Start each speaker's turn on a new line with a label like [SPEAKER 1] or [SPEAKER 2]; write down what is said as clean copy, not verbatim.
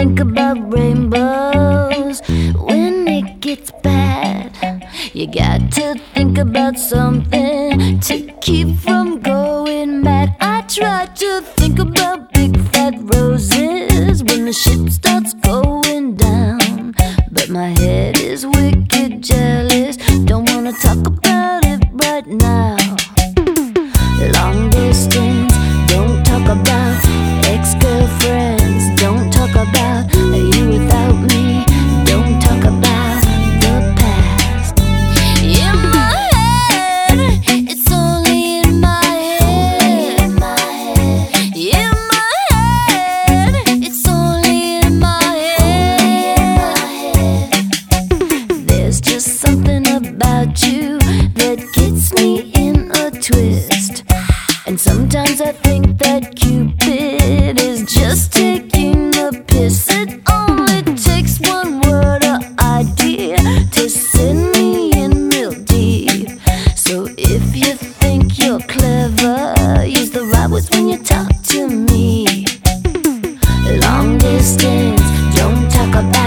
[SPEAKER 1] think about rainbows when it gets bad. You got to think about something to keep from going mad. I try to think about big fat roses when the ship starts going down, but my head is wicked jealous. Don't wanna talk about it right now. Long distance, don't talk about ex-girlfriends. Don't talk about you without me. Don't talk about the past. In my head, it's only in my head. In my head, it's only in my head. There's just something about you that gets me in a twist. And sometimes I think that Cupid is just taking the piss. It only takes one word or idea to send me in real deep. So if you think you're clever, use the right words when you talk to me. Long distance, don't talk about